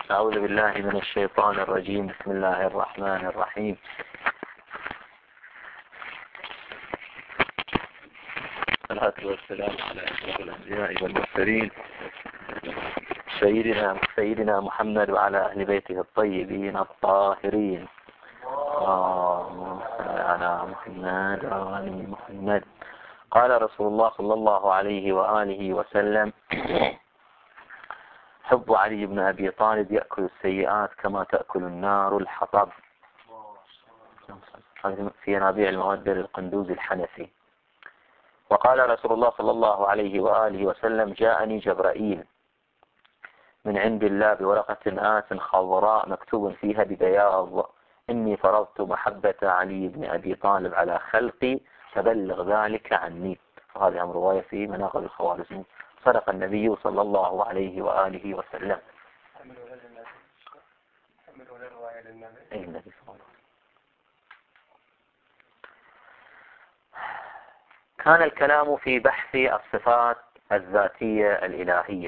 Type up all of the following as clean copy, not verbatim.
أعوذ بالله من الشيطان الرجيم. بسم الله الرحمن الرحيم. الصلاة والسلام على أشرف الأنبياء والمرسلين سيدنا محمد وعلى أهل بيته الطيبين الطاهرين. اللهم صل على محمد وآل محمد. قال رسول الله صلى الله عليه وآله وسلم: حب علي بن أبي طالب يأكل السيئات كما تأكل النار الحطب. في ربيع المودة للقندوز الحنفي. وقال رسول الله صلى الله عليه وآله وسلم: جاءني جبرائيل من عند الله بورقة آس خضراء مكتوب فيها ببياض: إني فرضت محبة علي بن أبي طالب على خلقي فبلغ ذلك عني. وهذه رواية في مناقب الخوارزمي. صدق النبي صلى الله عليه وآله وسلم. كان الكلام في بحث الصفات الذاتية الإلهية،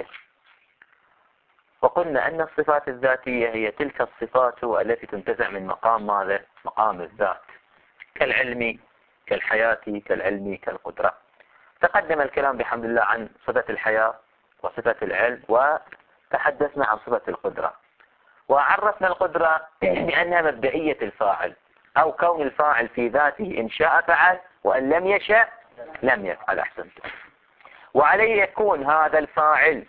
وقلنا أن الصفات الذاتية هي تلك الصفات التي تنتزع من مقام ماذا؟ مقام الذات، كالعلم كالحياة كالعلم كالقدرة. تقدم الكلام بحمد الله عن صفة الحياة وصفة العلم، وتحدثنا عن صفة القدرة، وعرفنا القدرة بأنها مبدئية الفاعل، أو كون الفاعل في ذاته إن شاء فعل وإن لم يشاء لم يفعل. أحسنت. وعليه يكون هذا الفاعل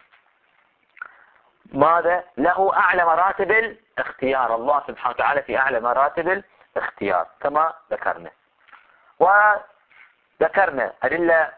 ماذا؟ له أعلى مراتب الاختيار. الله سبحانه وتعالى في أعلى مراتب الاختيار كما ذكرنا، وذكرنا أدلة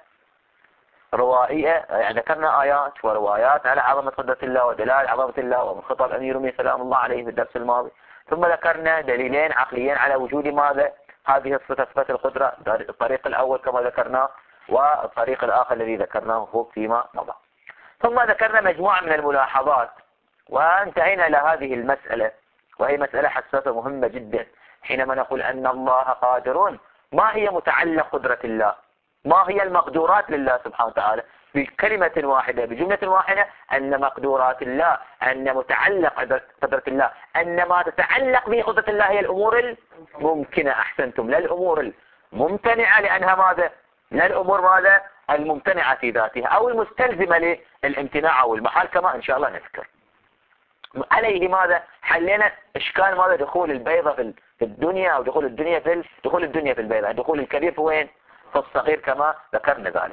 روائية، يعني ذكرنا آيات وروايات على عظمة قدرة الله ودلال عظمة الله، ومن خطاب أمير المؤمنين سلام الله عليه في الدرس الماضي. ثم ذكرنا دليلين عقليين على وجود ماذا؟ هذه الصفة، صفة القدرة، الطريق الأول كما ذكرناه، والطريق الآخر الذي ذكرناه فيما مضى. ثم ذكرنا مجموعة من الملاحظات، وانتهينا إلى هذه المسألة، وهي مسألة حساسة مهمة جدا. حينما نقول أن الله قادر، ما هي متعلق قدرة الله؟ ما هي المقدورات لله سبحانه وتعالى؟ بكلمة واحدة، بجملة واحدة، أن مقدورات الله، أن متعلق قدرة الله، أن ما تتعلق بقدرة الله هي الأمور الممكنة. أحسنتم. لا الأمور الممتنعة، لأنها ماذا؟ لا الأمور ماذا؟ الممتنعة في ذاتها، أو المستلزمة للامتناع أو المحال، كما إن شاء الله نذكر. عليه ماذا؟ حلينا إشكال ماذا؟ دخول البيضة في الدنيا، أو دخول الدنيا في البيضة، دخول الكبير في وين؟ في الصغير، كما ذكرنا ذلك.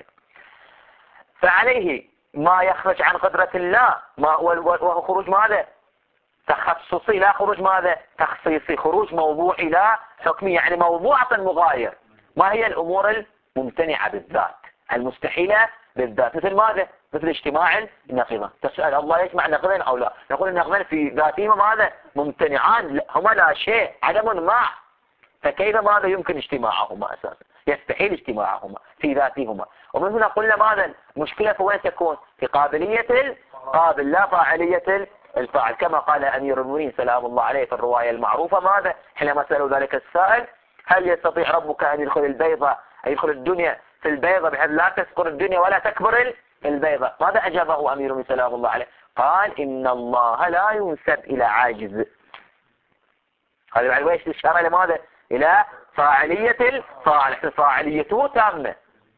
فعليه ما يخرج عن قدرة الله وهو خروج ماذا؟ تخصصي، لا خروج ماذا؟ تخصيصي، خروج موضوعي لا حكمي، يعني موضوعة مغاير. ما هي الأمور الممتنعة بالذات، المستحيلة بالذات؟ مثل ماذا؟ مثل اجتماع النقيضين. تسأل الله يجمع نقيضين أو لا؟ نقول النقيضين في ذاتهما ماذا؟ ممتنعان، هما لا شيء، عدم مع. فكيف ماذا يمكن اجتماعهما أساسا؟ يستحيل اجتماعهما في ذاتهما. ومن هنا قلنا ماذا؟ المشكلة في وين تكون؟ في قابلية القابل، لا فاعلية الفاعل، كما قال أمير المؤمنين سلام الله عليه في الرواية المعروفة ماذا؟ حينما سألوا ذلك السائل: هل يستطيع ربك أن يدخل البيضة، أن يدخل الدنيا في البيضة بحيث لا تسكر الدنيا ولا تكبر البيضة؟ ماذا أجابه أمير المؤمنين سلام الله عليه؟ قال: إن الله لا ينسب إلى عاجز. هذا بعد ويش الإشارة لماذا؟ إلى فاعلية الفاعل، فاعليته تامة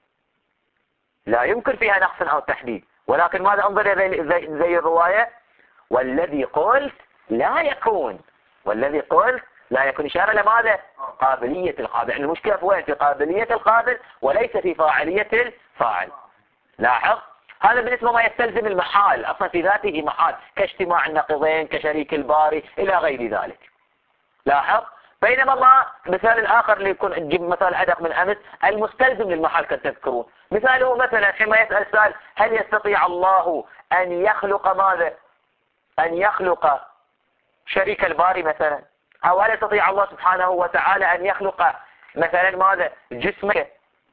لا يمكن فيها نقص أو تحديد. ولكن ماذا؟ انظر زي الرواية: والذي قلت لا يكون، والذي قلت لا يكون، إشارة لماذا؟ قابلية القابل. يعني المشكلة في وين؟ في قابلية القابل وليس في فاعلية الفاعل. لاحظ، هذا بالنسبة ما يستلزم المحال، أصلا في ذاته محال، كاجتماع النقيضين، كشريك الباري، إلى غير ذلك. لاحظ. بينما ما مثال الآخر اللي يكون نجيب مثال أدق من أمس، المستلزم للمحال كان تذكرون. مثاله مثلا حينما يسأل السائل: هل يستطيع الله أن يخلق ماذا؟ أن يخلق شريك الباري مثلا؟ أو هل يستطيع الله سبحانه وتعالى أن يخلق مثلا ماذا؟ جسمك؟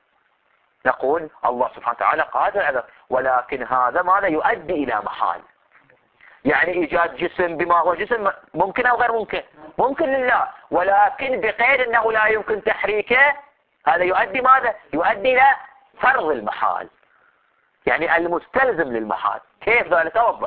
نقول الله سبحانه وتعالى قادر على، ولكن هذا ماذا؟ يؤدي إلى محال. يعني إيجاد جسم بما هو جسم ممكن أو غير ممكن؟ ممكن لله، ولكن بقيد أنه لا يمكن تحريكه. هذا يؤدي ماذا؟ يؤدي إلى فرض المحال، يعني المستلزم للمحال. كيف ذلك؟ أوضح لك.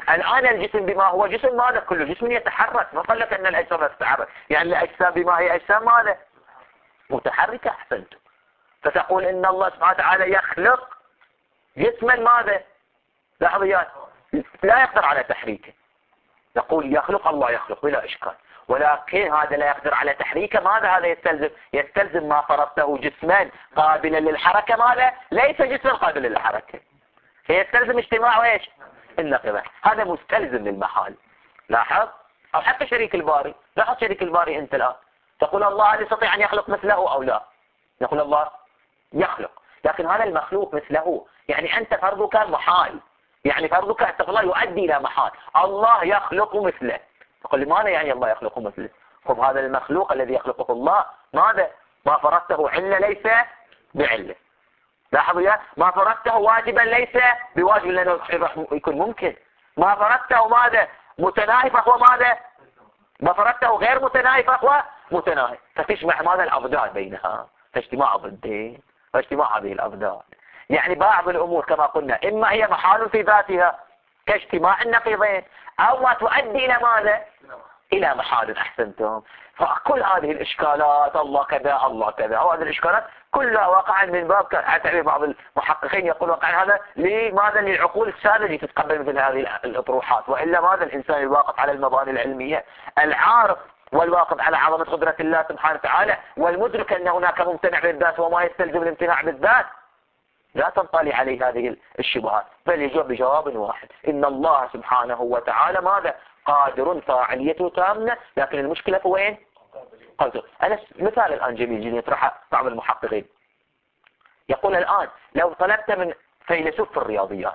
الآن الجسم بما هو جسم ماذا؟ كل جسم يتحرك، ما قال لك أن الأجسام لا تتحرك، يعني الأجسام بما هي أجسام ماذا؟ متحركة. أحسنتم. فتقول إن الله سبحانه وتعالى يخلق جسما ماذا؟ لحظيات لا يقدر على تحريكه. نقول يخلق، الله يخلق بلا إشكال، ولكن هذا لا يقدر على تحريكه. ماذا هذا يستلزم؟ يستلزم ما فرضته جسما قابلا للحركة ماذا؟ ليس جسما قابلا للحركة، فيستلزم اجتماع ايش؟ النقيضين. هذا مستلزم للمحال. لاحظ. او حتى شريك الباري، لاحظ شريك الباري انت الان تقول الله هل يستطيع ان يخلق مثله او لا؟ نقول الله يخلق، لكن هذا المخلوق مثله، يعني انت فرضك محال، يعني فرضك استغفر الله يؤدي الى محال. الله يخلق مثله، تقول لماذا يعني الله يخلق مثله؟ خب هذا المخلوق الذي يخلقه الله ماذا؟ ما فرضته علة ليس بعلة. لاحظوا يا ما فرضته واجبا ليس بواجب لانه يكون ممكن. ما فرضته ماذا؟ متناهي فهو ماذا؟ ما فرضته غير متناهي فهو متناهي. فتجمع ماذا؟ الأضداد بينها، فاجتماع ضدين واجتماع هذه الأضداد. يعني بعض الأمور كما قلنا إما هي محال في ذاتها كاجتماع النقيضين، أو ما تؤدي إلى ماذا؟ إلى محال. أحسنتم. فكل هذه الإشكالات الله كذا الله كذا، وهذه الإشكالات كلها واقعا من باب تعبير بعض المحققين يقول واقعا هذا لماذا؟ للعقول الساذجة تتقبل مثل هذه الأطروحات، وإلا ماذا؟ الإنسان الواقف على المباني العلمية العارف والواقف على عظمة قدرة الله سبحانه وتعالى والمدرك أن هناك ممتنع بالذات وما يستلزم الامتناع بالذات، لا تنطلي عليه هذه الشبهات، بل يجب بجواب واحد: إن الله سبحانه وتعالى ماذا؟ قادر، فاعليته تامة، لكن المشكلة في وين؟ قادر. أنا مثال الآن جميل جدا يطرحه بعض المحققين، يقول الآن لو طلبت من فيلسوف في الرياضيات،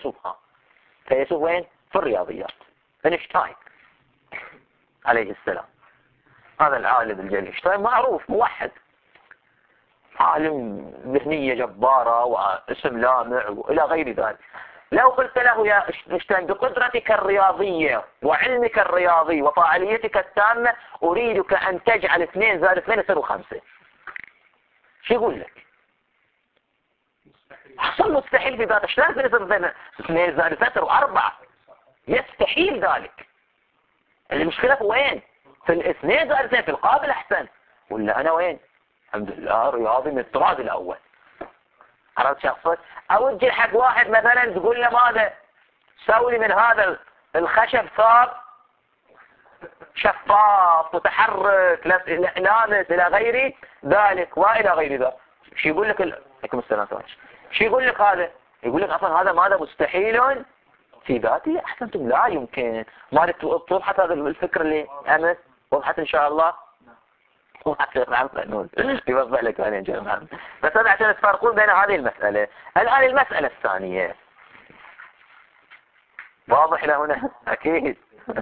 فيلسوف وين؟ في الرياضيات، اينشتاين عليه السلام، هذا العالم الجليل اينشتاين معروف موحد، عالم ذهنية جبارة واسم لامع وإلى غير ذلك. لو قلت له يا اينشتاين بقدرتك الرياضية وعلمك الرياضي وفاعليتك التامة أريدك أن تجعل 2 زائد 2 يصيروا 5، شو يقول لك؟ حصل مستحيل في ذاته. شلون يصير 2 زائد 2 يصيروا 4؟ يستحيل ذلك. المشكلة في وين؟ في 2 زائد 2 في القابل أحسن، ولا أنا وين؟ الحمد لله رياضي من الطراز الأول. عرفت شخصك؟ أوجه حق واحد مثلا تقول له ماذا؟ سوي من هذا الخشب ثاب شفاف متحرك لامس إلى غير ذلك وإلى غير ذلك. شو يقول لك عليكم السلام. شو يقول لك هذا؟ يقول لك أصلا هذا ماذا؟ مستحيل في ذاته. أحسنتم. لا يمكن. ما توضحت هذا الفكر اللي أمس؟ وضحت إن شاء الله؟ يوضح لك أنا جماعة. بس هذا عشان تفرقون بين هذه المسألة. الآن المسألة الثانية واضح لهنا أكيد.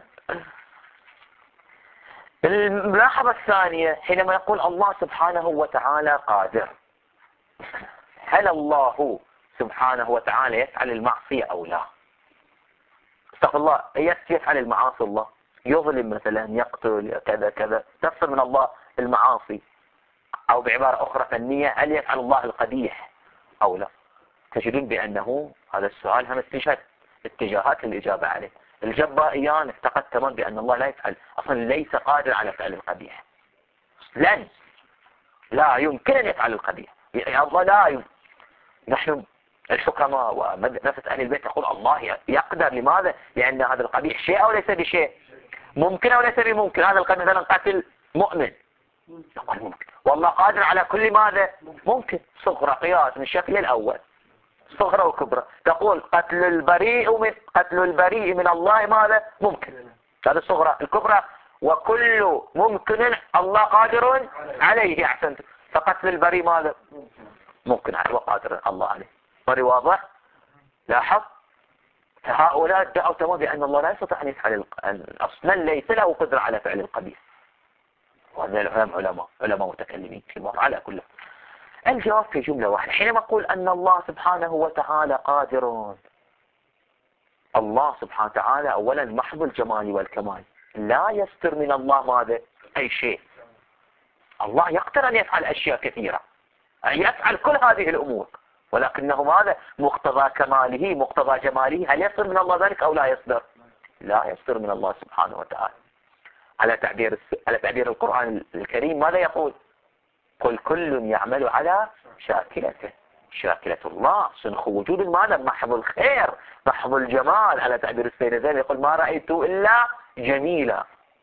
الملاحظة الثانية حينما يقول الله سبحانه وتعالى قادر، هل الله سبحانه وتعالى يفعل المعصية أو لا؟ استغفر الله، يفعل المعاصي الله، يظلم مثلا، يقتل كذا كذا، تفصل من الله المعاصي، أو بعبارة أخرى فنية هل يفعل الله القبيح أو لا؟ تجدون بأنه هذا السؤال هم اتجاهات للإجابة عليه. الجبائيان اعتقد تمام بأن الله لا يفعل، أصلا ليس قادر على فعل القبيح، لا يمكن أن يفعل القبيح. يا الله لا يمكن. نحن الحكماء ونفس أهل البيت يقول الله يقدر. لماذا؟ لأن هذا القبيح شيء أو ليس بشيء، ممكن أو ليس بممكن. هذا القبيح مثلا قتل مؤمن، يقول ممكن. والله قادر على كل ماذا؟ ممكن. صغرى قياس من الشكل الأول، صغرى وكبرى. تقول قتل البريء من الله ماذا؟ ممكن. هذا الصغرى. الكبرى وكل ممكن الله قادر عليه. أحسنت. فقتل البريء ماذا؟ ممكن عليه وقادر الله عليه. مري واضح؟ لاحظ. فهؤلاء ادعوا تمام بأن الله لا يستطيع أن يفعل أصلا ليس له قدرة على فعل القبيح. وهذا العلماء متكلمين في الموضوع. على كل الجواب في جملة واحدة. حينما أقول أن الله سبحانه وتعالى قادر، الله سبحانه وتعالى أولا محض الجمال والكمال، لا يستر من الله ماذا؟ أي شيء. الله يقدر أن يفعل أشياء كثيرة، أن يفعل كل هذه الأمور، ولكنه ماذا؟ مقتضى كماله مقتضى جماله. هل يصدر من الله ذلك أو لا يصدر؟ لا يصدر من الله سبحانه وتعالى. على تعبير القرآن الكريم ماذا يقول؟ قل كل يعمل على شاكلته. شاكلة الله صنخ وجود ماذا؟ محض الخير، محض الجمال. على تعبير السيد زين يقول ما رأيت إلا جميلا.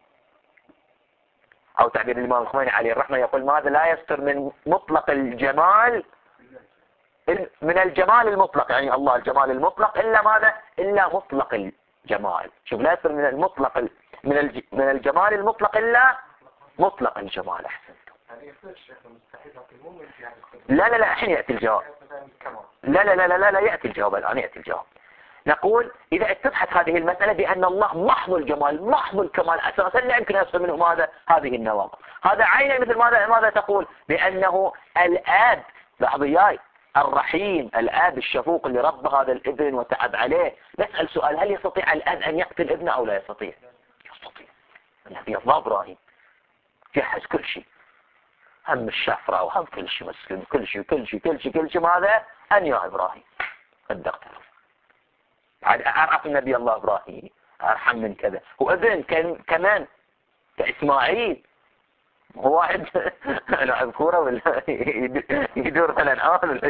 أو تعبير الإمام الخميني عليه الرحمة يقول ماذا؟ لا يستر من مطلق الجمال، من الجمال المطلق، يعني الله الجمال المطلق، إلا ماذا؟ إلا مطلق الجمال. شوف، لا يستر من المطلق من الجمال المطلق إلا مطلق الجمال. أحسنتم. لا لا لا، الحين يأتي الجواب. لا لا لا لا لا، يأتي الجواب الآن، يأتي الجواب. نقول إذا اتضحت هذه المسألة بأن الله محض الجمال محض الكمال أساسا، لا يمكن يصل منه ماذا؟ هذه النواقض. هذا عينا مثل ماذا تقول؟ بأنه الآب بعضياي الرحيم، الآب الشفوق اللي رب هذا الابن وتعب عليه. نسأل سؤال، هل يستطيع الآن أن يقتل ابنه أو لا يستطيع؟ يستطيع. النبي الله إبراهيم جهز كل شيء، هم الشفرة وهم كل شيء مسلم، كل شيء ماذا؟ أن يا إبراهيم صدقت. عاد أعرف النبي الله إبراهيم أرحم من كذا، وإذن كمان كإسماعيل هو واحد لاعب كورة ولا يدور على الآن ولا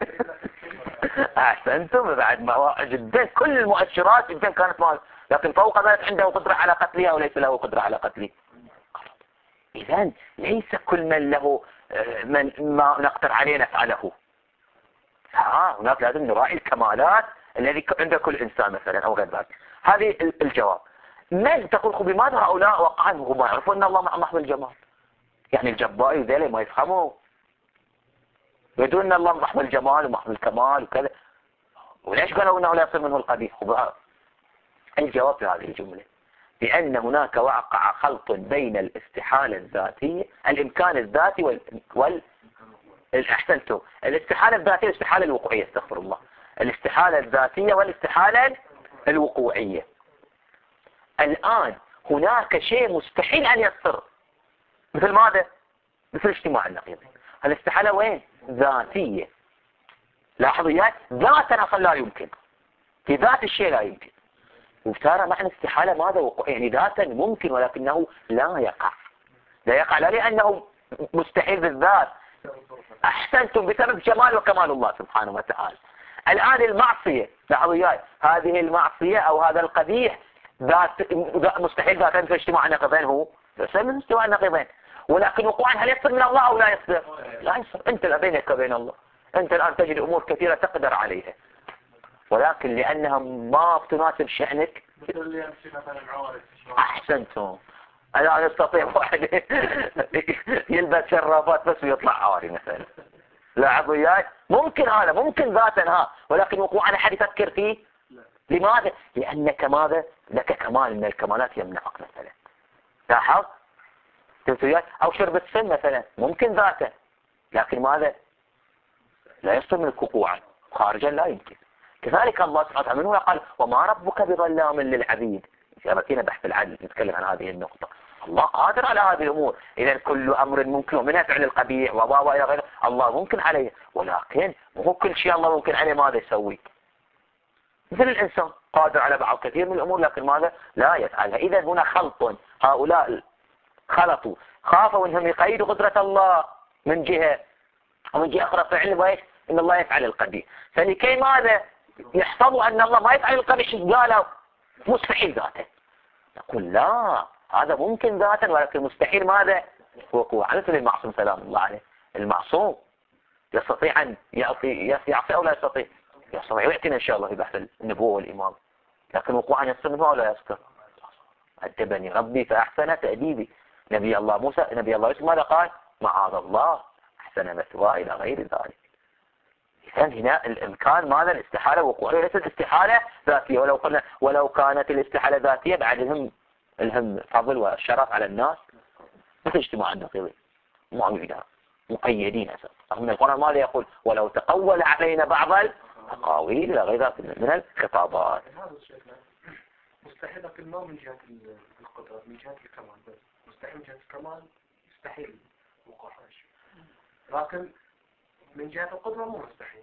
أحسنتم. بعد ما جدا كل المؤشرات جدا كانت مال، لكن فوق ذلك عنده قدرة على قتلها وليس له قدرة على قتله. إذن ليس كل من له من ما نقدر عليه نفعله. هناك لازم نراعي الكمالات الذي عند كل إنسان مثلا أو غير ذلك. هذه الجواب. من تقول بماذا هؤلاء وقعا وهم يعرفون أن الله محض الجمال؟ يعني الجبائي ذلك ما يفهموا، يدون أن الله محض الجمال ومحض الكمال وكذا، وليش قالوا أنه لا يصير منه القبيح؟ الجواب في هذه الجملة بأن هناك وقع خلط بين الاستحالة الذاتية، الإمكان الذاتي أحسنتم، الاستحالة الذاتية والاستحالة الوقوعية، استغفر الله، الاستحالة الذاتية والاستحالة الوقوعية. الآن هناك شيء مستحيل أن يصير، مثل ماذا؟ مثل اجتماع النقيضين. الاستحالة وين؟ ذاتية. لاحظوا يا ذاتا أصلا لا يمكن، في ذات الشيء لا يمكن. وترى معنى استحالة ماذا؟ وقوع، يعني ذاتا ممكن ولكنه لا يقع. لا يقع لا لأنه مستحيل بالذات، أحسنتم، بسبب جمال وكمال الله سبحانه وتعالى. الآن المعصية، لاحظوا وياي، هذه المعصية أو هذا القبيح مستحيل ذاتا في اجتماع النقيضين، هو يصير من اجتماع النقيضين، ولكن وقوعا هل يصير من الله أو لا يصير؟ لا يصير. أنت بينك وبين الله، أنت الآن تجد أمور كثيرة تقدر عليها، ولكن لأنها ما تناسب شأنك. أحسنتم. أنا أستطيع واحد يلبس شرابات بس ويطلع عاري مثلا، لاحظوا وياي، ممكن هذا، ممكن ذاتا ولكن وقوعا أحد يفكر فيه. لماذا؟ لأنك ماذا؟ لك كمال من الكمالات يمنعك مثلا. لاحظ أو شرب السم مثلا، ممكن ذاته لكن ماذا؟ لا يصل منك وقوعا، خارجا لا يمكن. كذلك الله سبحانه وتعالى منه قال وما ربك بظلام للعبيد. سيأتينا بحث العدل نتكلم عن هذه النقطة. الله قادر على هذه الأمور، إذا كل أمر ممكن، ومنها فعل القبيح وإلى غيره الله ممكن عليه، ولكن مو كل شيء الله ممكن عليه ماذا يسوي. مثل الإنسان قادر على بعض كثير من الأمور لكن ماذا؟ لا يفعلها. إذا هنا خلط، هؤلاء خلطوا، خافوا أنهم يقيدوا قدرة الله من جهة، ومن جهة أخرى فعل وإيش؟ إن الله يفعل القبيح، فلكي ماذا؟ يحفظوا أن الله ما يفعل القبيح، قالوا مستحيل ذاته. نقول لا، هذا ممكن ذاتا ولكن مستحيل ماذا؟ وقوع. مثل المعصوم سلام الله عليه، المعصوم يستطيع أن يعصي أو لا يستطيع؟ يستطيع، ويأتينا إن شاء الله في بحث النبوة والإمام، لكن وقوعا يستر منه ولا يستر؟ أدبني ربي فأحسن تأديبي. نبي الله موسى، نبي الله يوسف ماذا قال؟ معاذ الله أحسن مثواه إلى غير ذلك. إذن هنا الإمكان ماذا؟ الاستحالة وقوعية، ليست استحالة ذاتية. ولو كانت الاستحالة ذاتية بعد الهم فضل والشرف على الناس، مثل اجتماع النقيضين معيدين مقيدين أساسا. رغم القرآن ماذا يقول؟ ولو تقول علينا بعض الأقاويل إلى غير ذلك من الخطابات. مستحيل لكن ما من جهة القدرة، من جهة الكمال بس. مستحيل من جهة الكمال، مستحيل وقوع هذا الشيء، لكن من جهة القدرة مو مستحيل.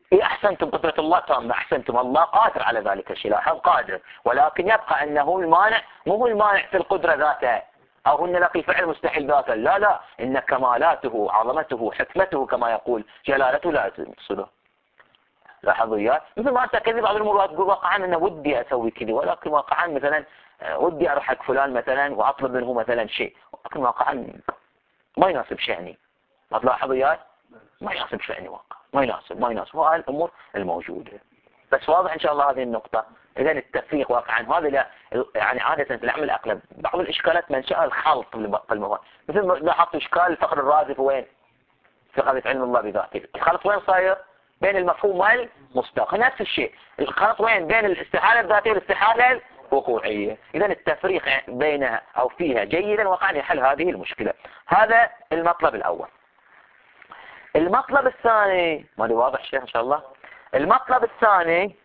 إيه أحسنتم، قدرة الله تامة، أحسنتم، الله قادر على ذلك الشيء، لاحظ قادر، ولكن يبقى أنه المانع مو هو المانع في القدرة ذاتها أو أن لك الفعل مستحيل ذاته، لا لا، إن كمالاته عظمته حكمته كما يقول جلالته لا تصله. لاحظوا إياه، مثل ما تكذب بعض الأمور تقول واقعا أنا ودي أسوي كذا، ولكن واقعا مثلا ودي أروح حق فلان مثلا وأطلب منه مثلا شيء، ولكن واقعا ما يناسب شأني. ما تلاحظوا إياه؟ ما يناسب شأني واقع، ما يناسب هاي الأمور الموجودة. بس واضح إن شاء الله هذه النقطة. إذا التفريق واقعا هذا لا يعني عادة في العمل الأقلب بعض الإشكالات منشأ الخلط في المواد، مثل ما لاحظت إشكال الفقر الرازي وين؟ في قضية علم الله بذاته، الخلط وين صاير؟ بين المفهوم والمصداق، نفس الشيء، الخلط وين؟ بين الاستحالة الذاتية والاستحالة الوقوعية. إذا التفريق بينها أو فيها جيدا واقعا يحل هذه المشكلة. هذا المطلب الأول. المطلب الثاني، ما واضح شيء إن شاء الله. المطلب الثاني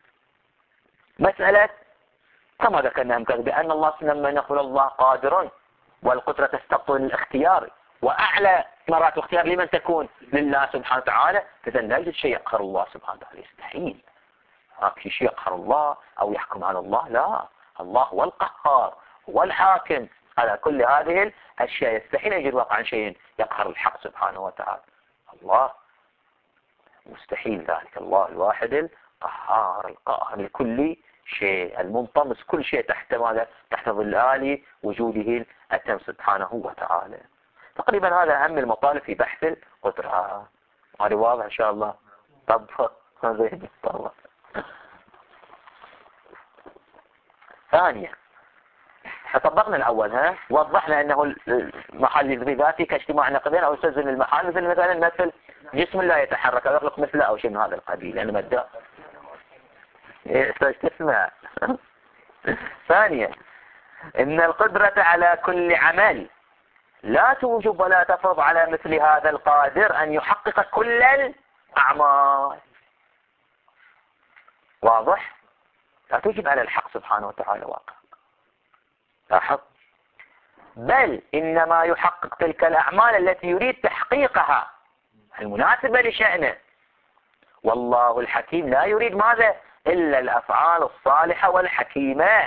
مسألة كما ذكرنا بأن الله لما نقول الله قادر والقدرة تستقطن الاختيار، وأعلى مرات الاختيار لمن تكون؟ لله سبحانه وتعالى. إذا لا يوجد شيء يقهر الله سبحانه وتعالى، يستحيل في شيء يقهر الله أو يحكم على الله، لا، الله هو القهار هو الحاكم على كل هذه الأشياء، يستحيل يجد واقعا شيء يقهر الحق سبحانه وتعالى، الله مستحيل ذلك. الله الواحد القهار القاهر لكل شيء، المنطمس كل شيء تحت ماذا؟ تحت ظلال وجوده التام سبحانه وتعالى. تقريبا هذا أهم المطالب في بحث القدرة. هذا واضح إن شاء الله. طب زين طبعا. ثانيا طبقنا الأول وضحنا أنه المحل الذاتي كاجتماع نقدين أو يستلزم المحال، مثل جسم لا يتحرك أو يخلق مثله أو شيء من هذا القبيل، لأنه مدى تسمع. ثانيا إن القدرة على كل عمل لا توجب ولا تفرض على مثل هذا القادر أن يحقق كل الأعمال. واضح؟ لا توجب على الحق سبحانه وتعالى واقع، لاحظ، بل إنما يحقق تلك الأعمال التي يريد تحقيقها المناسبة لشأنه. والله الحكيم لا يريد ماذا؟ إلا الأفعال الصالحة والحكيمة،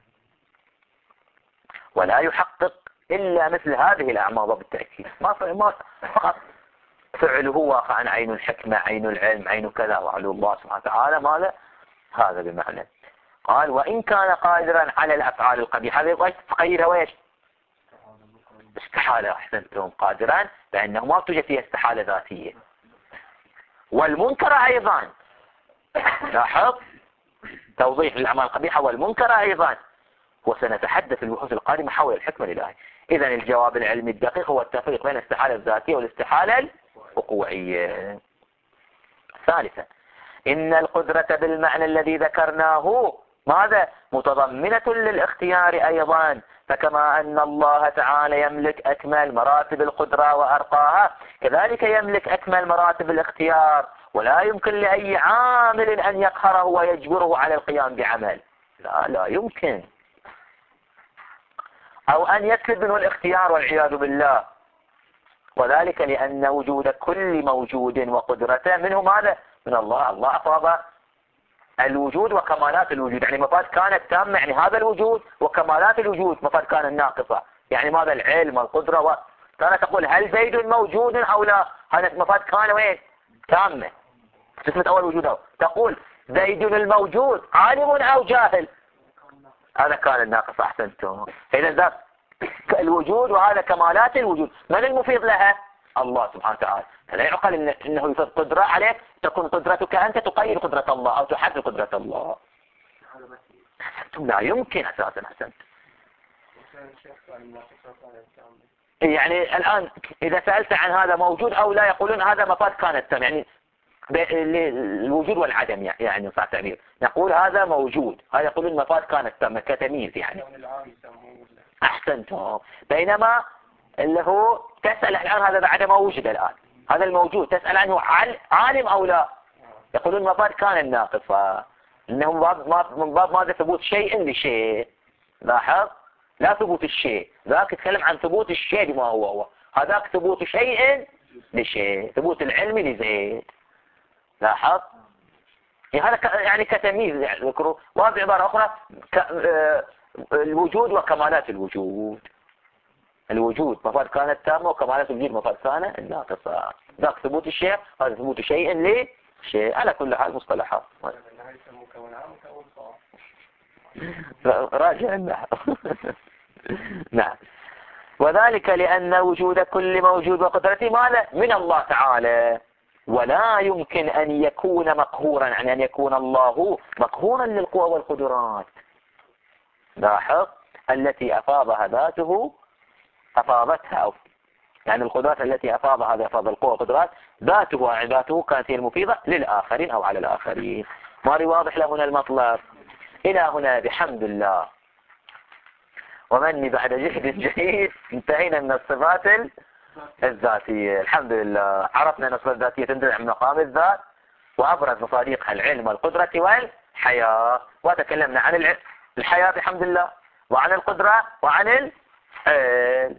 ولا يحقق إلا مثل هذه الأعمال بالتأكيد. ما فقط فعله واقعا عين الحكمة عين العلم عين كذا، وعلو الله سبحانه وتعالى ماذا؟ هذا بمعنى قال وإن كان قادرا على الأفعال القبيحة، هذا تقيدها ويش؟ استحالة. أحسنتم، قادرا لأنه ما توجد فيها استحالة ذاتية. والمنكر أيضا، لاحظ توضيح للأعمال القبيحة والمنكر أيضا، وسنتحدث في البحوث القادمة حول الحكمة الإلهية. إذا الجواب العلمي الدقيق هو التفريق بين الاستحالة الذاتية والاستحالة الوقوعية. ثالثا إن القدرة بالمعنى الذي ذكرناه ماذا؟ متضمنة للاختيار أيضا، فكما أن الله تعالى يملك أكمل مراتب القدرة وأرقاها، كذلك يملك أكمل مراتب الاختيار، ولا يمكن لأي عامل أن يقهره ويجبره على القيام بعمل، لا يمكن، أو أن يسلب منه الاختيار والعياذ بالله. وذلك لأن وجود كل موجود وقدرته منه ماذا؟ من الله. الله أفرض الوجود وكمالات الوجود، يعني مفاد كانت تامة، يعني هذا الوجود وكمالات الوجود مفاد كانت ناقصة، يعني ماذا؟ العلم والقدرة كانت تقول هل زيد موجود أو لا، هذا مفاد كان وين؟ تامة. تثبت أول وجود تقول زيد الموجود عالم أو جاهل، هذا كان الناقص. أحسنتم. إذا ذات الوجود وهذا كمالات الوجود، من المفيد لها؟ الله سبحانه وتعالى. فلا يعقل إنه يفيد قدرة عليك تكون قدرتك أنت تقيد قدرة الله أو تحدد قدرة الله. أحسنتم، لا يمكن أساسا. أحسنت. يعني الآن إذا سألت عن هذا موجود أو لا، يقولون هذا مفاد كانت تام، يعني الوجود والعدم، يعني صار تعبير، نقول هذا موجود، هذا يقولون مفاد كانت تامة كتمييز يعني. أحسنتم. بينما اللي هو تسأل الآن هذا بعد ما وجد الآن، هذا الموجود تسأل عنه عالم أو لا، يقولون مفاد كان الناقصة، إنه من باب ماذا؟ ثبوت شيء لشيء. لاحظ، لا ثبوت الشيء، ذاك يتكلم عن ثبوت الشيء بما هو، هذاك ثبوت شيء لشيء، ثبوت العلم لزيد. لاحظ؟ هذا يعني كتمييز يعني ذكره. وبعبارة أخرى الوجود وكمالات الوجود. الوجود مفاد كانت تامة، وكمالات الوجود مفاد كانت ناقصة. ذاك ثبوت الشيء، هذا ثبوت شيء لشيء. على كل حال مصطلحات راجع النحو. نعم. وذلك لأن وجود كل موجود وقدرته ماذا؟ من الله تعالى، ولا يمكن أن يكون مقهورا، يعني أن يكون الله مقهورا للقوى والقدرات. لاحظ التي أفاضها ذاته أفاضتها، أو يعني القدرات التي أفاضها هذا أفاض القوى والقدرات ذاته وعباته كانت هي المفيضة للآخرين أو على الآخرين. ماري واضح لهنا المطلب؟ إلى هنا بحمد الله ومني بعد جهد جهيد انتهينا من الصفات الذاتية. الحمد لله عرفنا أن الصفات الذاتية تندرج من مقام الذات، وأبرز مصادقها العلم والقدرة والحياة، وتكلمنا عن الحياة بحمد الله، وعن القدرة، وعن العلم.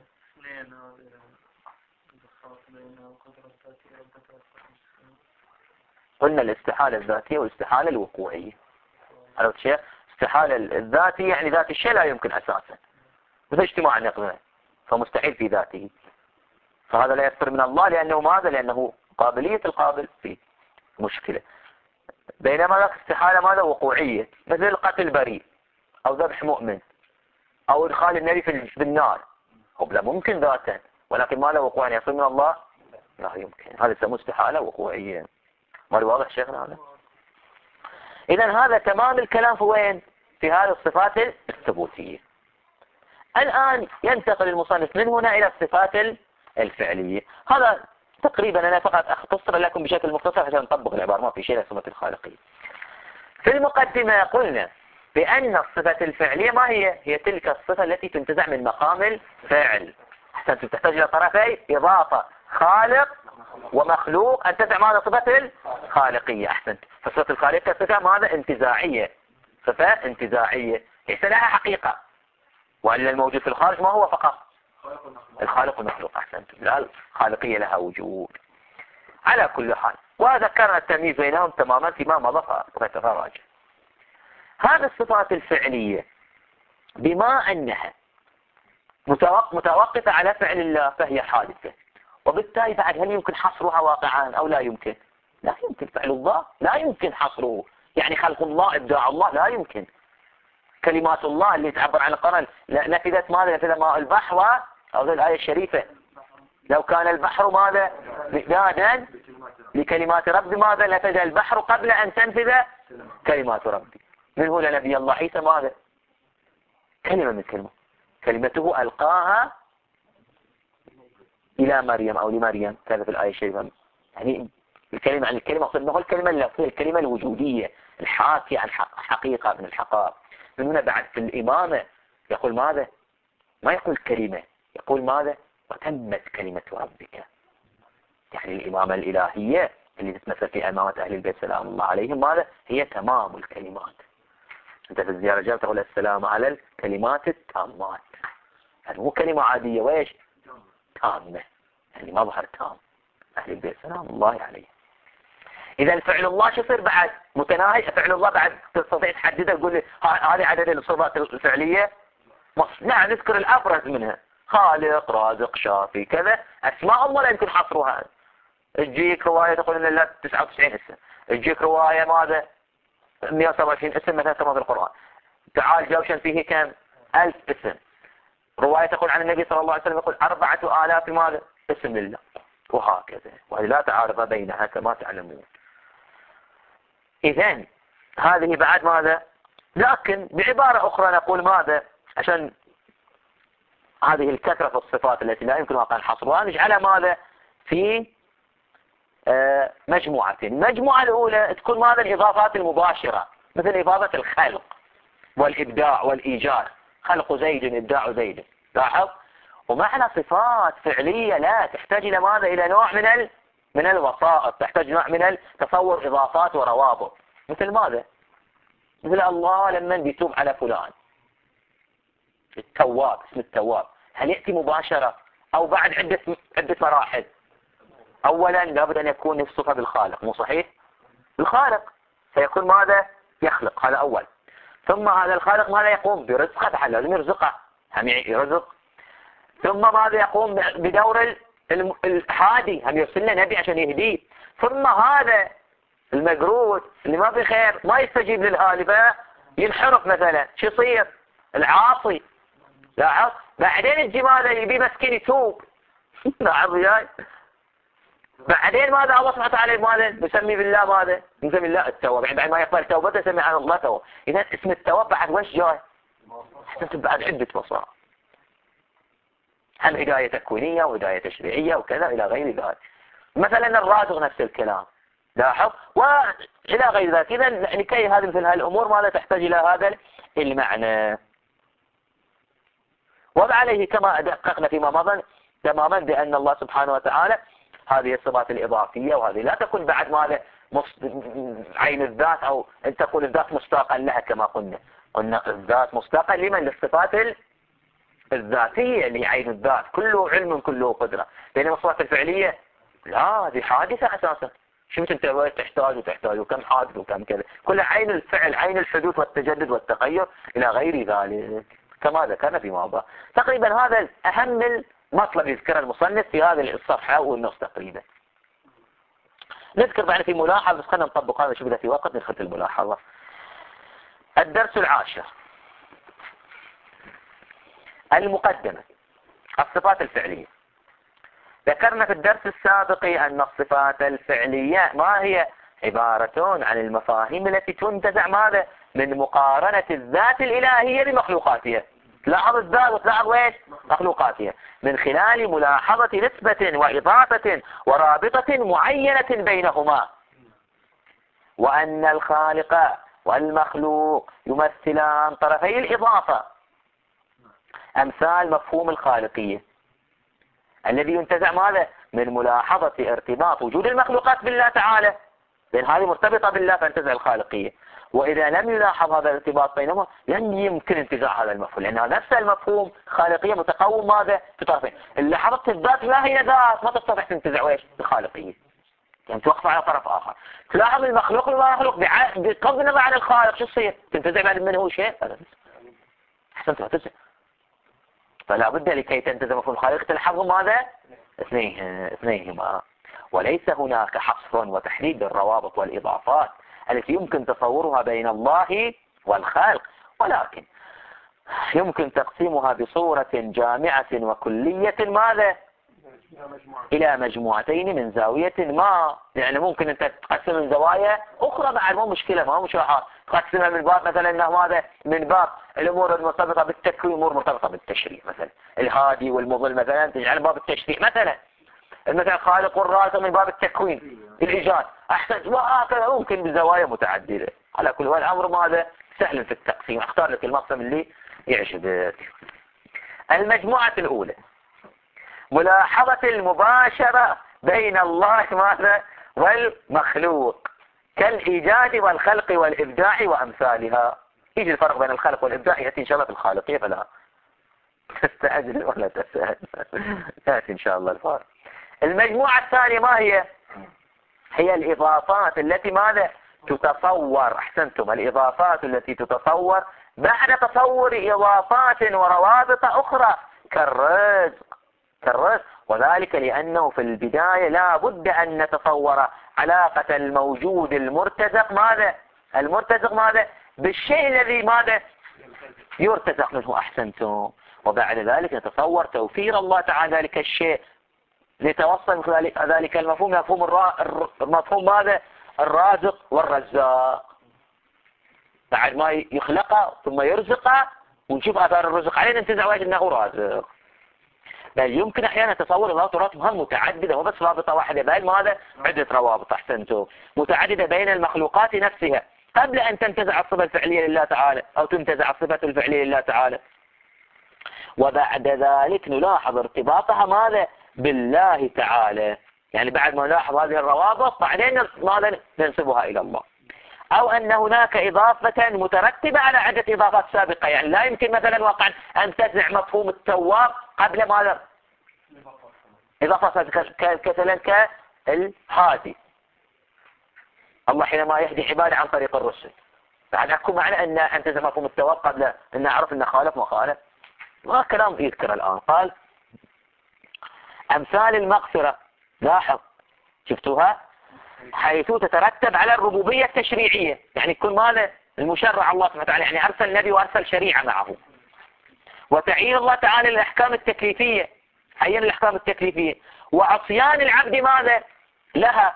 قلنا الاستحالة الذاتية والاستحالة الوقوعية. عرفت شيء؟ استحالة الذاتي يعني ذات الشيء لا يمكن أساسا، مثل اجتماع النقدين فمستحيل في ذاته، فهذا لا يصدر من الله لأنه ماذا؟ لأنه قابلية القابل فيه مشكلة. بينما ذاك استحالة ماذا؟ وقوعية، مثل قتل بريء أو ذبح مؤمن أو إدخال النبي في النار، لا ممكن ذاتا، ولكن ماذا؟ وقوعا يصدر من الله لا يمكن. هذا يسمى استحالة وقوعية. ما واضح شيخنا هذا؟ إذن هذا تمام الكلام في وين؟ في هذه الصفات الثبوتية. الآن ينتقل المصنف من هنا إلى الصفات الفعلية. هذا تقريبا أنا فقط أختصر لكم بشكل مختصر عشان نطبق العبارة، ما في شيء لصفة الخالقية. في المقدمة قلنا بأن الصفة الفعلية ما هي؟ هي تلك الصفة التي تنتزع من مقام الفعل. أحسنت، تحتاج إلى طرفي إضافة خالق ومخلوق أن تدع ماذا؟ صفة الخالقية. أحسنت. فصفة الخالقية صفة ماذا؟ انتزاعية، صفة انتزاعية ليس لها حقيقة، وإلا الموجود في الخارج ما هو فقط الخالق والمخلوق. أحسنت، لا الخالقية لها وجود. على كل حال وذكرنا التمييز بينهم تماما فيما مضى فتفرج. هذه الصفات الفعلية بما أنها متوقفة على فعل الله فهي حادثة، وبالتالي بعد هل يمكن حصرها واقعا أو لا يمكن؟ لا يمكن. فعل الله لا يمكن حصره، يعني خلق الله إبداع الله لا يمكن. كلمات الله اللي تعبر عن القرآن نفذت ماذا؟ نفذ ماء البحر، أو الآية الشريفة لو كان البحر ماذا؟ مدادا لكلمات ربي ماذا؟ نفذ البحر قبل أن تنفذ كلمات ربي. من هو لنبي الله عيسى ماذا؟ كلمة من كلمته ألقاها إلى مريم أو لمريم، كذا في الآية الشريفة. يعني الكلمة عن الكلمة أقصد أنه الكلمة اللفظية، الكلمة الوجودية الحاكية عن حقيقة من الحقائق. من هنا بعد في الإمامة يقول ماذا؟ ما يقول كلمة، يقول ماذا؟ وتمت كلمة ربك. يعني الإمامة الإلهية اللي تتمثل في إمامة أهل البيت سلام الله عليهم ماذا؟ هي تمام الكلمات. أنت في الزيارة جاء تقول السلام على الكلمات التامات، يعني مو كلمة عادية، وإيش؟ تامة، يعني مظهر تام أهل البيت سلام الله عليهم. إذا فعل الله شو يصير بعد؟ متناهي. فعل الله بعد تستطيع تحدده تقول لي هذه عدد الصفات الفعلية؟ نعم نذكر الأبرز منها: خالق، رازق، شافي، كذا. أسماء الله لا يمكن حصرها. تجيك رواية تقول إن الله 99 اسم، تجيك رواية ماذا 127 اسم مثلا كما في القرآن. تعال جوشا فيه كم 1000 اسم. رواية تقول عن النبي صلى الله عليه وسلم يقول 4000 ماذا اسم لله، وهكذا، وهذه لا تعارض بينها كما تعلمون. إذن هذه بعد ماذا؟ لكن بعبارة أخرى نقول ماذا؟ عشان هذه الكثرة في الصفات التي لا يمكن واقعا حصرها نجعلها ماذا؟ في مجموعتين. المجموعة الأولى تكون ماذا؟ الإضافات المباشرة، مثل إضافة الخلق والإبداع والإيجاد، خلق زيد إبداع زيد. لاحظ. ومعنى صفات فعلية لا تحتاج إلى ماذا؟ إلى نوع من الوسائط، تحتاج نوع من تصور إضافات وروابط. مثل ماذا؟ مثل الله لما بيتوب على فلان، التواب، اسم التواب، هل يأتي مباشرة أو بعد عدة مراحل؟ أولا لابد أن يكون الصفة بالخالق، مو صحيح؟ الخالق، فيكون ماذا؟ يخلق، هذا أول. ثم هذا الخالق ماذا يقوم برزقه، فحل لازم يرزقه، هم يرزق. ثم ماذا يقوم بدور الهادي، هم يرسل له نبي عشان يهديه. ثم هذا المجرود اللي ما في خير ما يستجيب للآلفة ينحرف مثلا، شو يصير؟ العاصي. لاحظ بعدين الجمال اللي يبي مسكين يتوب. لاحظ وياي. بعدين ماذا الله سبحانه وتعالى ماذا نسمي بالله، ماذا نسمي الله التواب، يعني بعد ما يقبل توبته يسمي عن الله تواب. اذا اسم التواب بعد وش جاي؟ حسنت بعد عدة مصادر، هم هداية تكوينية وهداية تشريعية وكذا إلى غير ذلك. مثلا الرازق نفس الكلام، لاحظ، وإلى غير ذلك. إذا لكي هذه مثل هالأمور ماذا تحتاج إلى هذا المعنى. وعليه كما دققنا فيما مضى تماما بأن الله سبحانه وتعالى هذه الصفات الإضافية، وهذه لا تكون بعد ماذا عين الذات، أو أن تكون الذات مشتاقا لها كما قلنا الذات مشتاقا لمن؟ للصفات الذاتية اللي عين الذات، كله علم كله قدرة. بينما الصفات الفعلية لا، هذه حادثة أساسا. شو انت تحتاج وكم حادث وكم كذا، كلها عين الفعل، عين الحدوث والتجدد والتغير إلى غير ذلك كما ذكرنا في ماضى. تقريبا هذا أهم المطلب يذكر المصنف في هذه الصفحة والنص تقريبا. نذكر بعد في ملاحظة، بس خلينا نطبق هذا شو بدأ في وقت ندخل في الملاحظة. الدرس العاشر، المقدمة، الصفات الفعلية. ذكرنا في الدرس السابق أن الصفات الفعلية ما هي؟ عبارة عن المفاهيم التي تنتزع ماذا؟ من مقارنة الذات الإلهية بمخلوقاتها. تلاحظ الذات وتلاحظ وين؟ مخلوقاتها، من خلال ملاحظة نسبة وإضافة ورابطة معينة بينهما، وأن الخالق والمخلوق يمثلان طرفي الإضافة، أمثال مفهوم الخالقية الذي ينتزع ماذا؟ من ملاحظة ارتباط وجود المخلوقات بالله تعالى، لأن هذه مرتبطة بالله فانتزع الخالقية. وإذا لم يلاحظ هذا الارتباط بينهما لن يمكن انتزاع هذا المفهوم، لأن نفس المفهوم خالقية متقوم ماذا؟ في طرفين. اللي حضرت الذات لا هي ذات، ما تستطيع تنتزع ويش؟ الخالقية، يعني توقف على طرف آخر. تلاحظ المخلوق والمخلوق بقبض النظر عن الخالق شو يصير؟ تنتزع بعد من هو شيء؟ أحسنت ما تنتزع. فلا بد لكي تنتزع مفهوم الخالق تلحظه ماذا؟ اثنيهما. وليس هناك حصر وتحديد للروابط والإضافات التي يمكن تصورها بين الله والخالق، ولكن يمكن تقسيمها بصورة جامعة وكلية ماذا؟ إلى مجموعتين من زاوية ما. يعني ممكن أنت تقسم من زوايا أخرى بعد، مو مشكلة، ما مشاحة. تقسمها من باب مثلا أنه ماذا؟ من باب الأمور المرتبطة بالتكوين، أمور مرتبطة بالتشريع، مثلا الهادي والمضل مثلا تجعل باب التشريع، مثلا الخالق والرازق من باب التكوين الإيجاد، أحسن، وهكذا ممكن بزوايا متعددة. على كل الأمر ماذا؟ سهل في التقسيم، اختار لك المقسم اللي يعجبك. المجموعة الأولى ملاحظة المباشرة بين الله ماذا؟ والمخلوق، كالإيجاد والخلق والإبداع وأمثالها. يجي الفرق بين الخلق والإبداع يأتي إن شاء الله في الخالقية، فلا تستعجل ولا تسأل، يأتي إن شاء الله الفرق. المجموعة الثانية ما هي؟ هي الإضافات التي ماذا؟ تتصور، أحسنتم، الإضافات التي تتصور بعد تصور إضافات وروابط أخرى كالرزق، وذلك لأنه في البداية لا بد أن نتصور علاقة الموجود المرتزق ماذا؟ المرتزق ماذا؟ بالشيء الذي ماذا؟ يرتزق منه، أحسنتم، وبعد ذلك نتصور توفير الله تعالى ذلك الشيء لتوصل من خلال ذلك المفهوم، مفهوم ماذا؟ الرازق والرزاق، بعد ما يخلقه ثم يرزقه ونشوف آثار الرزق عليه ننتزع واجب أنه رازق. بل يمكن أحيانا تصور الرابطات متعددة وبس رابطة واحدة، بل ماذا؟ عدة روابط، أحسنتم، متعددة بين المخلوقات نفسها قبل أن تنتزع الصفة الفعلية لله تعالى أو تنتزع الصفة الفعلية لله تعالى، وبعد ذلك نلاحظ ارتباطها ماذا؟ بالله تعالى. يعني بعد ما نلاحظ هذه الروابط بعدين ماذا؟ ننسبها إلى الله. أو أن هناك إضافة مترتبة على عدة إضافات سابقة، يعني لا يمكن مثلا واقعا أن تنزع مفهوم التواب قبل ماذا؟ إضافة سابقة كالهادي. الله حينما يهدي عباده عن طريق الرسل. بعد اكو معنى ان انت زي ما مفهوم التوقع قبل ان اعرف انه خالف ما خالف. ما كلام يذكر الان. قال امثال المغفرة، لاحظ شفتوها، حيث تترتب على الربوبية التشريعية، يعني كل ماذا المشرع الله سبحانه وتعالى، يعني ارسل نبي وارسل شريعة معه. وتعيين الله تعالى الاحكام التكليفية، عين الاحكام التكليفية، وعصيان العبد ماذا لها،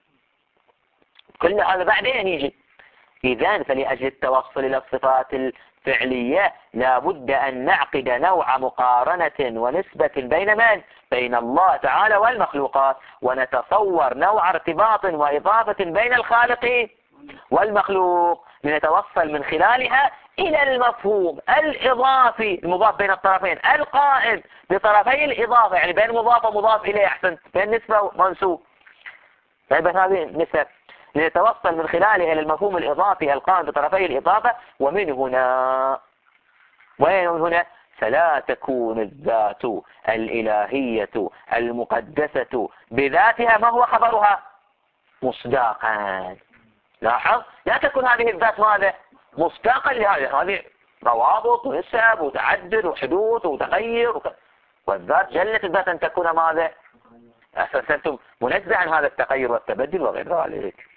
كل هذا بعدين يجي. إذن فلأجل التوصل إلى الصفات الفعلية لابد أن نعقد نوع مقارنة ونسبة بين من؟ بين الله تعالى والمخلوقات، ونتصور نوع ارتباط وإضافة بين الخالق والمخلوق، لنتوصل من خلالها إلى المفهوم الإضافي المضاف بين الطرفين القائم بطرفي الإضافة، يعني بين مضاف ومضاف إليه، أحسن، بين نسبة ومنسوب، بين هذه النسب، لنتوصل من خلالها إلى المفهوم الإضافي القائم بطرفي الإضافة. ومن هنا فلا تكون الذات الإلهية المقدسة بذاتها ما هو خبرها مصداقا. لاحظ، لا تكون هذه الذات ماذا مصداقا لهذه، هذه روابط ونسب وتعدد وحدوث وتغير والذات جلت الذات أن تكون ماذا أساسا منزه عن هذا التغير والتبدل وغير ذلك.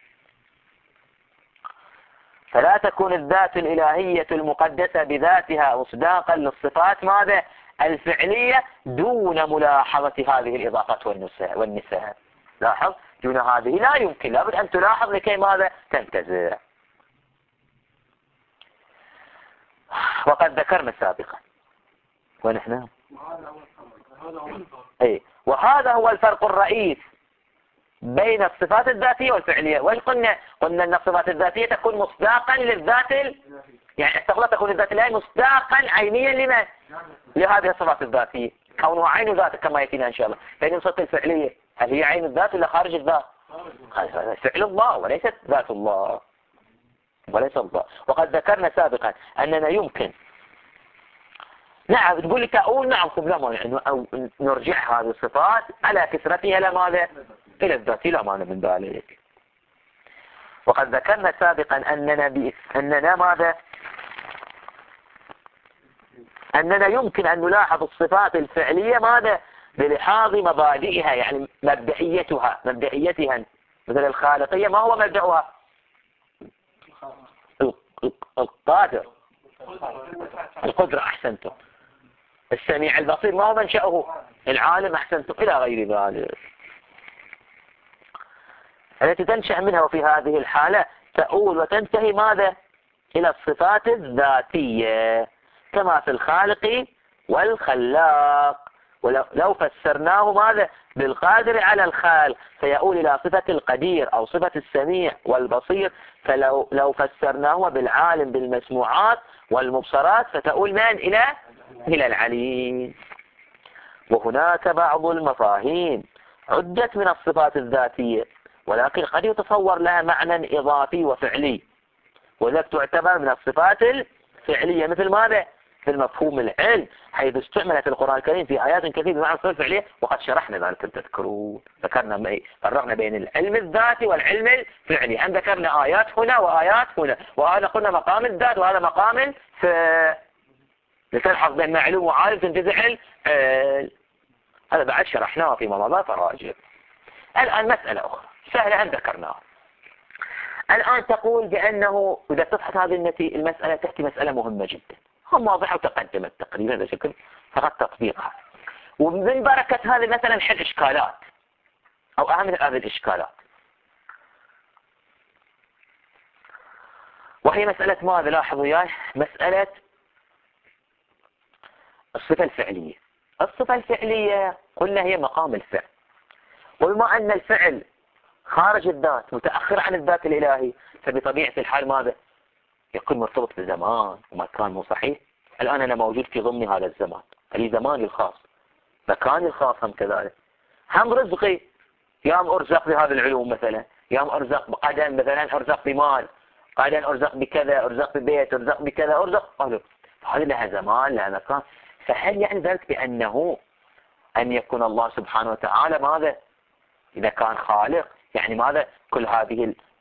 فلا تكون الذات الإلهية المقدسة بذاتها مصداقا للصفات ماذا الفعلية دون ملاحظة هذه الإضافات والنساء. لاحظ، دون هذه لا يمكن، لابد أن تلاحظ لكي ماذا تنتزع. وقد ذكرنا سابقا ونحن وهذا هو الفرق الرئيس بين الصفات الذاتية والفعلية. قلنا أن الصفات الذاتية تكون مصداقا للذات يعني استغلت تكون الذات الإلهية مصداقا عينيا لمن؟ لهذه الصفات الذاتية، كونها عين ذات كما يأتينا إن شاء الله. لكن الصفة الفعلية هل هي عين الذات ولا خارج الذات؟ فعل الله وليست ذات الله، وليس الله. وقد ذكرنا سابقا أننا يمكن نعم تقول لي تقول نعم لا مانع أو نرجع هذه الصفات على كثرتها إلى ماذا؟ إلى الذات، لا مانع من ذلك. وقد ذكرنا سابقا أننا ماذا؟ أننا يمكن أن نلاحظ الصفات الفعلية ماذا؟ بلحاظ مبادئها، يعني مبدئيتها مثل الخالقية ما هو مبدأها؟ القادر، القدرة، أحسنتم. السميع البصير ما هو منشأه؟ العالم، أحسنتم، إلى غير ذلك التي تنشأ منها. وفي هذه الحالة تؤول وتنتهي ماذا؟ إلى الصفات الذاتية كما في الخالق والخلاق. ولو فسرناه ماذا؟ بالقادر على الخالق فيؤول إلى صفة القدير أو صفة السميع والبصير. فلو فسرناه بالعالم بالمسموعات والمبصرات فتؤول من؟ إلى العليم. وهناك بعض المفاهيم عدت من الصفات الذاتية ولكن قد يتصور لها معنى إضافي وفعلي، وذلك تعتبر من الصفات الفعلية. مثل ماذا؟ في المفهوم العلم، حيث استعملت القرآن الكريم في آيات كثيرة بمعنى الصفات الفعلية، وقد شرحنا ذلك تذكرون. ذكرنا فرقنا بين العلم الذاتي والعلم الفعلي، أن ذكرنا آيات هنا وآيات هنا، وهذا قلنا مقام الذات وهذا مقام الفعل، لتلحظ بين معلوم وعالم تنتزع هذا بعد شرحناه فيما مضى فراجع. الآن مسألة أخرى سهلة أن ذكرناها. الآن تقول بأنه إذا تصحت هذه المسألة تأتي مسألة مهمة جدا، هم واضحة وتقدمت تقريبا هذا شكل فقط تطبيقها. ومن بركة هذه مثلا نحل إشكالات أو أهم من هذه الإشكالات، وهي مسألة ماذا؟ لاحظوا وياي، مسألة الصفة الفعلية. الصفة الفعلية قلنا هي مقام الفعل، وبما أن الفعل خارج الذات متأخر عن الذات الإلهي فبطبيعة الحال ماذا؟ يكون مرتبط بزمان ومكان. مو صحيح؟ الآن أنا موجود في ضمن هذا الزمان، لي زماني الخاص، مكاني الخاص، هم كذلك. هم رزقي، يوم أرزق بهذه العلوم مثلا، يوم أرزق بقدم مثلا، أرزق بمال، قادم أرزق بكذا، أرزق ببيت، أرزق بكذا، أرزق هذه لها زمان لها مكان. فهل يعني ذلك بأنه أن يكون الله سبحانه وتعالى ماذا؟ إذا كان خالق يعني ماذا؟ كل هذه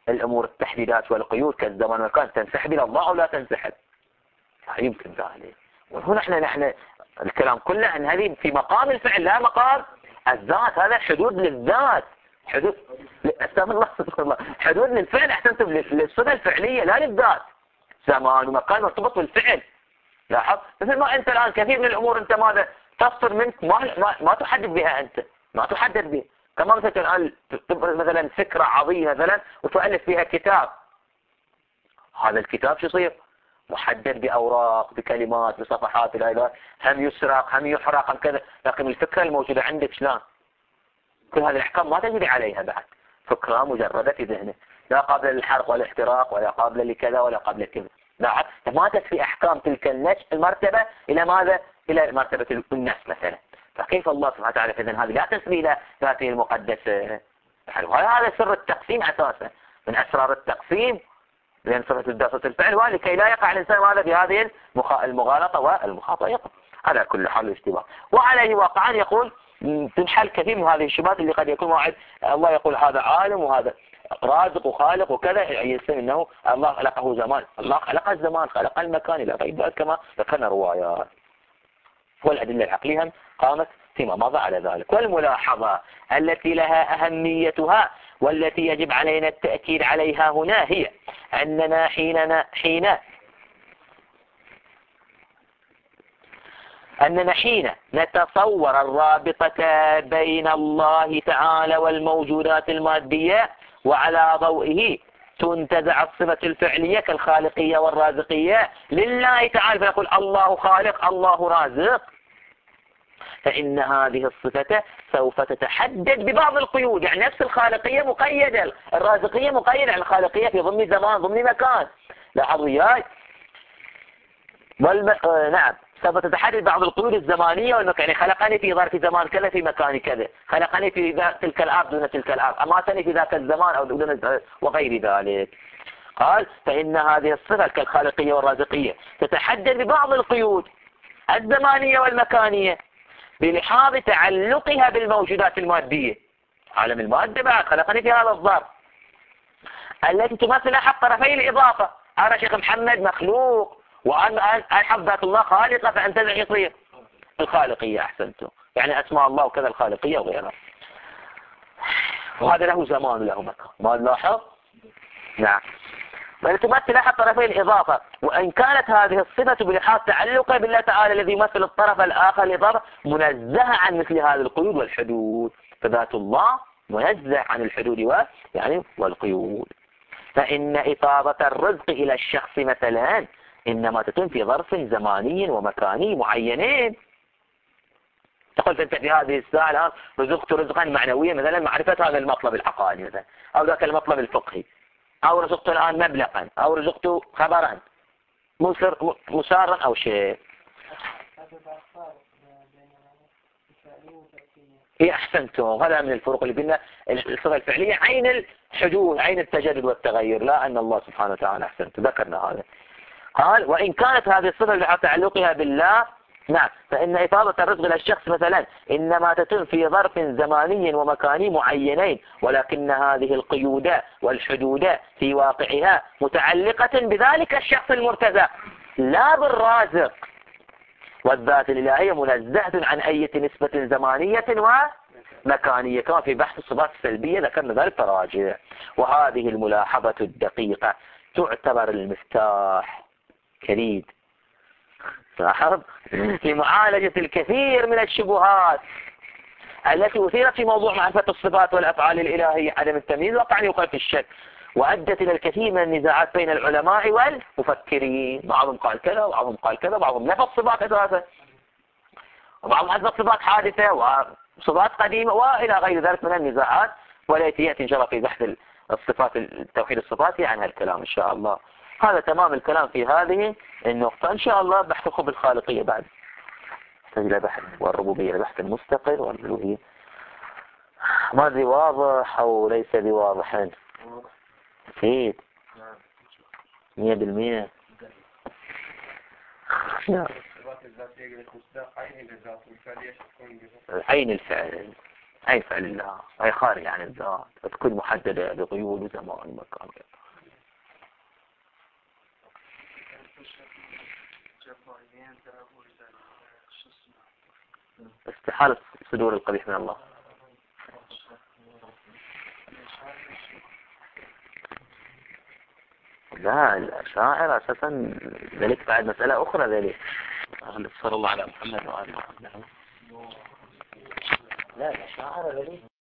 الأمور التحديدات والقيود كالزمان والمكان تنسحب إلى الله أو لا تنسحب؟ لا يمكن ذلك. وهنا نحن الكلام كله عن هذه في مقام الفعل لا مقام الذات. هذا حدود للذات، حدود استغفر الله استغفر الله، حدود للفعل احسنتم للصفة الفعلية لا للذات. زمان ومكان مرتبط بالفعل. لاحظ مثل ما انت الان كثير من الامور انت ماذا تصدر منك ما تحدد بها، انت ما تحدد بها. كما مثلا الان تبرز مثلا فكرة عظيمة مثلا وتؤلف فيها كتاب، هذا الكتاب شو يصير؟ محدد بأوراق بكلمات بصفحات الآيات، هم يسرق هم يحرق هم كذا، لكن الفكرة الموجودة عندك شلون؟ كل هذه الأحكام ما تجري عليها بعد، فكرة مجردة في ذهنك، لا قابلة للحرق ولا الاحتراق ولا قابلة لكذا ولا قابلة لكذا. لا ما تكفي أحكام تلك المرتبة إلى ماذا؟ إلى مرتبة النفس مثلا. فكيف الله سبحانه وتعالى إذن هذه لا تسري إلى ذاته المقدسة؟ هذا سر التقسيم أساسا، من أسرار التقسيم لأن صفة الفعل ولكي لا يقع الإنسان ماذا في هذه المغالطة والمخاطئة. على كل حال الاشتباه. وعليه واقعا يقول تنحل كثير من هذه الشبهات اللي قد يكون واحد الله يقول هذا عالم وهذا رازق وخالق وكذا، يسمى انه الله خلقه زمان، الله خلق الزمان خلق المكان الى غير ذلك كما ذكرنا روايات. والأدلة العقلية قامت فيما مضى على ذلك. والملاحظة التي لها أهميتها والتي يجب علينا التأكيد عليها هنا هي أننا حين نتصور الرابطة بين الله تعالى والموجودات المادية وعلى ضوئه تنتزع الصفة الفعلية كالخالقية والرازقية لله تعالى، فيقول الله خالق الله رازق، فإن هذه الصفة سوف تتحدد ببعض القيود. يعني نفس الخالقية مقيدة، الرازقية مقيدة عن الخالقية في ضمن زمان ضمن مكان. لاحظوا وياي نعم سوف تتحدد بعض القيود الزمانية والمكان. يعني خلقني في ظرف زمان كذا في مكان كذا، خلقني في تلك الأرض دون تلك الأرض، أماتني في ذاك الزمان أو دون وغير ذلك. قال فإن هذه الصفة كالخالقية والرازقية تتحدد ببعض القيود الزمانية والمكانية بلحاظ تعلقها بالموجودات المادية. عالم المادة بعد خلقني في هذا الظرف التي تمثل أحد طرفي الإضافة. أنا شيخ محمد مخلوق وأنا ألحظ ذات الله خالقة، فأنتزع يصير الخالقية. أحسنتم، يعني أسماء الله وكذا الخالقية وغيرها، وهذا له زمان وله مكان. ما نلاحظ؟ نعم، بل تمثل أحد طرفي الإضافة. وإن كانت هذه الصفة بلحاظ تعلقها بالله تعالى الذي يمثل الطرف الآخر الإضافة منزهة عن مثل هذه القيود والحدود، فذات الله منزه عن الحدود والقيود. فإن إفاضة الرزق إلى الشخص مثلا إنما تكون في ظرف زماني ومكاني معينين. تقول أنت في هذه الساعة الآن رزقت رزقا معنويا مثلا معرفة هذا المطلب العقائدي مثلا أو ذاك المطلب الفقهي، أو رزقت الآن مبلغا أو رزقت خبرا مسارا أو شيء. إيه أحسنتم، هذا من الفروق اللي بيننا. الصفة الفعلية عين الحدوث عين التجدد والتغير، لا أن الله سبحانه وتعالى. أحسنتم، ذكرنا هذا. قال وإن كانت هذه الصفة على تعلقها بالله نعم فإن إفاضة الرزق إلى الشخص مثلا إنما تتم في ظرف زماني ومكاني معينين، ولكن هذه القيود والحدود في واقعها متعلقة بذلك الشخص المرتزق لا بالرازق. والذات الإلهية منزهة عن أي نسبة زمانية ومكانية، كما في بحث الصفات السلبية ذكرنا ذلك تراجع. وهذه الملاحظة الدقيقة تعتبر المفتاح كليد لاحظ في معالجة الكثير من الشبهات التي أثيرت في موضوع معرفة الصفات والأفعال الإلهية. عدم التمييز وقع يوقع في الشك، وأدت إلى الكثير من النزاعات بين العلماء والمفكرين. بعضهم قال كذا وبعضهم قال كذا، بعضهم نفى الصفات أساسا وبعضهم أثبت صفات حادثة وصفات قديمة وإلى غير ذلك من النزاعات، والتي يأتي إن شاء الله في بحث الصفات التوحيد الصفاتي عن هالكلام إن شاء الله. هذا تمام الكلام في هذه النقطة. إن شاء الله بحث الخب الخالقية بعد إلى بحث والربوبية إلى بحث المستقر والألوهية. ما ذي واضح أو ليس ذي واضحا؟ أكيد 100%. عين الفعل أي فعل الله، أي خارج عن الذات، تكون محددة بقيود وزمان ومكان. استحالة صدور القبيح من الله. لا الأشاعرة أساسا ذلك بعد مسألة أخرى ذلك. صلى الله على محمد وآله وصحبه. لا الأشاعرة ذلك